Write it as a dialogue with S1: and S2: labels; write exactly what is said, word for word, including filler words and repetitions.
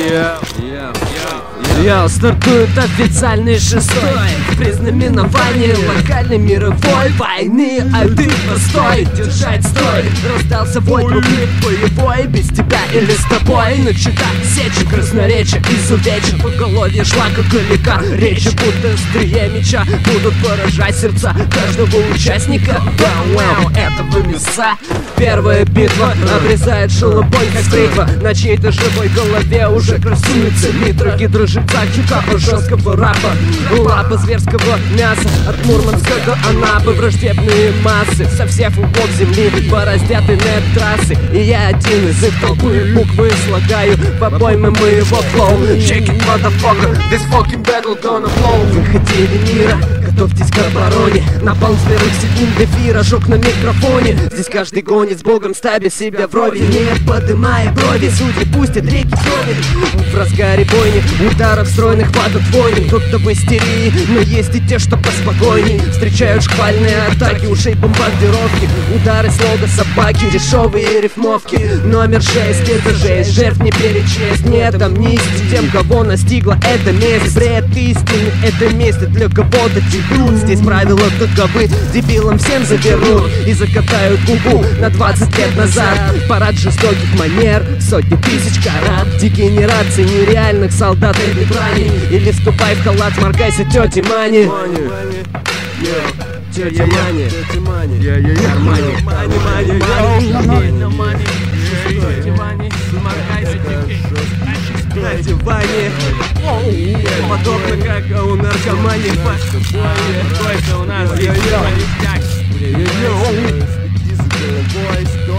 S1: Йо, стартует официальный шестой при знаменовании локальной мировой войны. А ты постой, держать строй. Раздался вой трубы боевой, без тебя или с тобой. Начата сеча, красноречия, изувечен по голове шла как калика. Речи будто острие меча будут поражать сердца каждого участника. Вау-вау, этого места. Первая битва обрезает шелобонь как бритва. На чьей-то живой голове уже красуется митра гидрожильца хип-хопа, жесткого рапа, лапа зверского мяса. От Мурманска до Анапы враждебные массы со всех углов земли бороздят инет-трассы. И я один из их толпы, буквы слагаю в обоймы моего флоу. Check it, motherfucker, this fucking battle gonna blow. Выходили мира, готовьтесь к обороне. Напал с первых секунд эфира, ожог на микрофоне. Здесь каждый гонит с богом, ставя себя вровень. Нет, подымая брови, судьи пустят реки крови. В разгаре бойни, ударов стройных падают войны. Кто-то в истерии, но есть и те, что поспокойней. Встречают шквальные атаки, ушей бомбардировки. Удары с нога собаки, дешевые рифмовки. Номер шесть, это жесть, жертв не перечесть. Нет амнистии тем, кого настигла эта месть. Бред истины, это место для кого-то текут. Здесь правила таковы, дебилам всем завернут и закатают губу на двадцать лет назад. Парад жестоких манер, сотни тысяч карат. Дегенерации нереальных солдат и брани. Или вступай в халат, сморкайся, тети Мани. Тетя Мани, тетя Мани, Мани, Мани, Мани, тетя Мани, сморкайся, тетя Вани. Подобно как у наркомании. Какой-то у нас здесь ништяк.